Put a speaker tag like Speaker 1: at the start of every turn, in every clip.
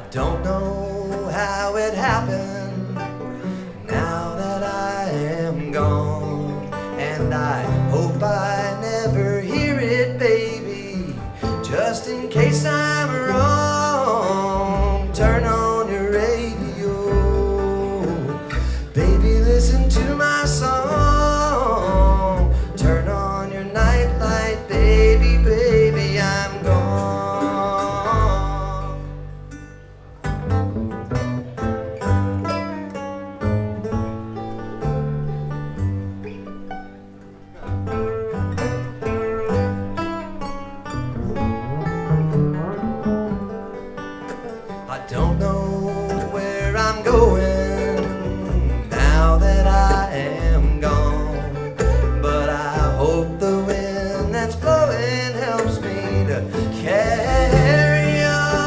Speaker 1: Don't know how it happened now that I am gone, and I hope I never hear it, baby, just in case I'm wrong. Turn on your radio, baby, listen to my song. Turn on your nightlight, baby, baby, I'm gone. I don't know where I'm going now that I am gone, but I hope the wind that's blowing helps me to carry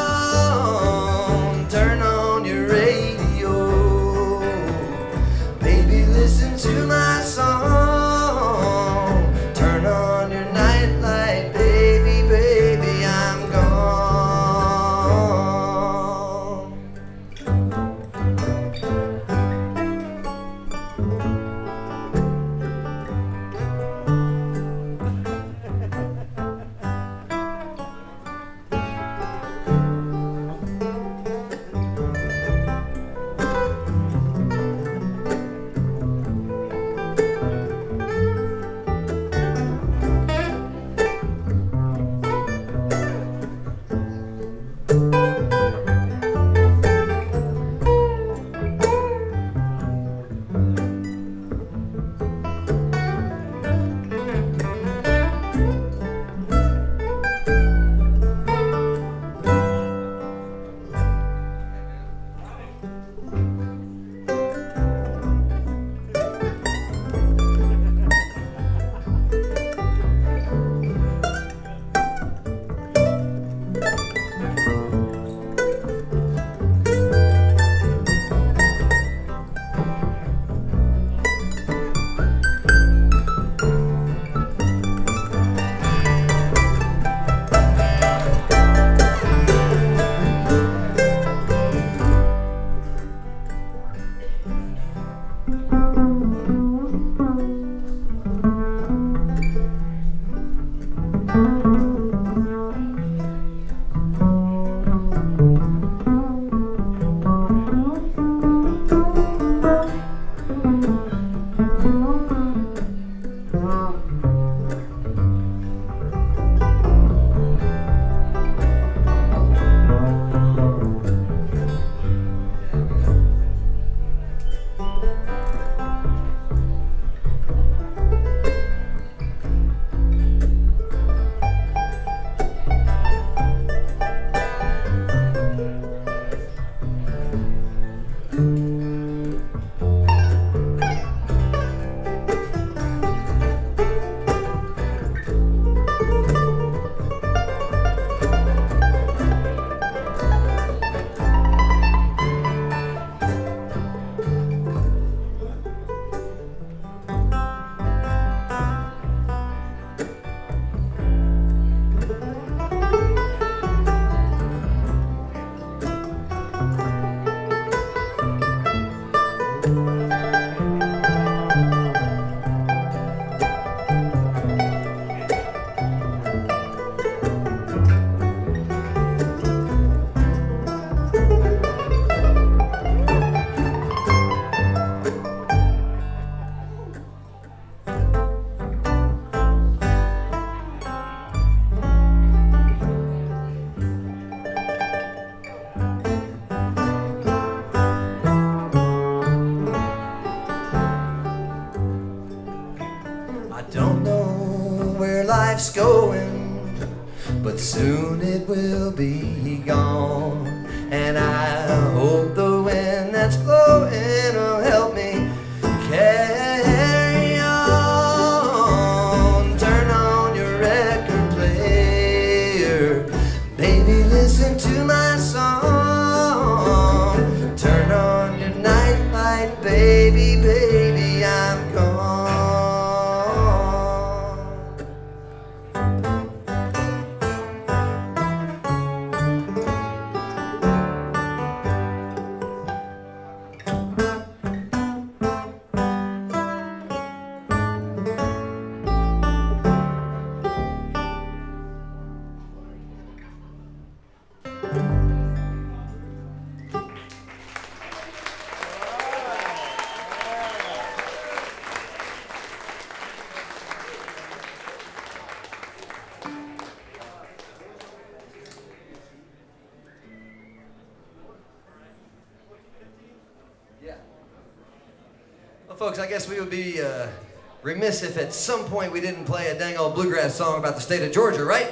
Speaker 1: on. Turn on your radio, baby, listen to my song. Turn on your nightlight, baby, baby, I'm gone. I don't know where life's going, but soon it will be gone. And I hope the wind that's blowing will help me carry on. Turn on your record player, baby, listen to my song. Turn on your nightlight, baby, baby, I'm gone. Well, folks, I guess we would be remiss if at some point we didn't play a dang old bluegrass song about the state of Georgia, right?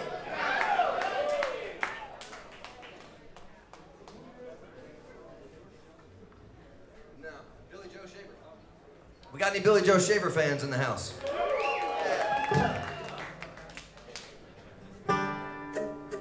Speaker 1: No. Billy Joe Shaver. We got any Billy Joe Shaver fans in the house?